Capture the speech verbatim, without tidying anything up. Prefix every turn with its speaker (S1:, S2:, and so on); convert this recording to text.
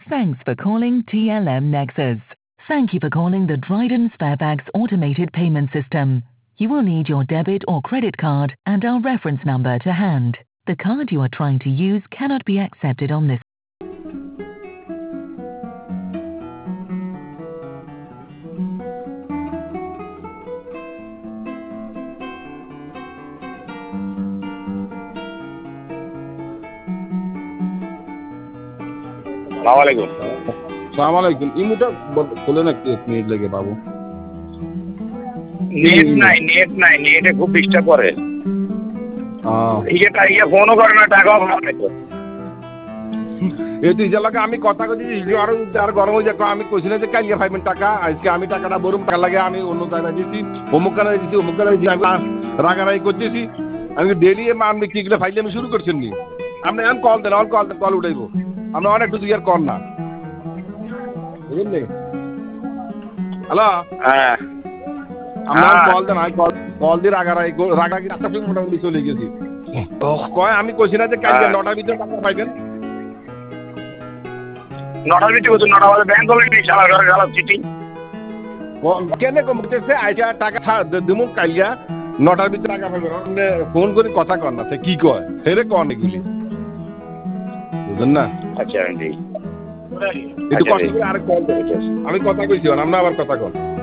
S1: Thanks for calling T L M Nexus. Thank you for calling the Dryden Sparebags automated payment system. You will need your debit or credit card and our reference number to hand. The card you are trying to use cannot be accepted on this.
S2: Assalamualaikum.
S3: Assalamualaikum. ইমুটা খুলে না এক minute লাগে বাবু।
S2: Net নাই net নাই নেটে খুব disturb করে।
S3: হ্যাঁ।
S2: ইয়েটা ইয়ে ফোনও করে না টাকাও পাবে তো।
S3: এই তুই লাগে আমি কথা কইছি ইজো আর আর গরম হয়ে যাক আমি কইছি না যে কাইয়া পাইবেন টাকা আজকে আমি টাকাটা বরুম টাকা লাগে আমি অন্য জায়গায় দিছি অমুক কানে দিছি অমুক কানে দিছি আমি রাগারাগি করতেছি আমি ডেইলি আমি কি গুলো ফাইলে আমি শুরু করছেন নি আপনি এখন কল দেন অল কল কল উঠাইবো আমরা অনেক একটু দুইয়ার কর না বুঝলেন হ্যালো
S2: হ্যাঁ
S3: আমার কল দেন আমি কল কল দিয়ে রাগারাগি রাগারাগি একটা ফিল্ম মোটামুটি চলে গেছি কয় আমি কইছি না যে কালকে নটার ভিতরে টাকা পাইবেন
S2: নটার ভিতরে কত নটা বাজে ব্যাংক অলরেডি চালা ঘরে চালা চিঠি
S3: কেন কমতেছে আইসা টাকা দিমু কালিয়া নটার ভিতরে টাকা পাইবেন ফোন করে কথা কর না সে কি কয় হেরে কন এগুলি বুঝলেন না
S2: আচ্ছা আমি
S3: একটু কথা করে আরেক কল আমি কথা কইছি আমরা আবার কথা কর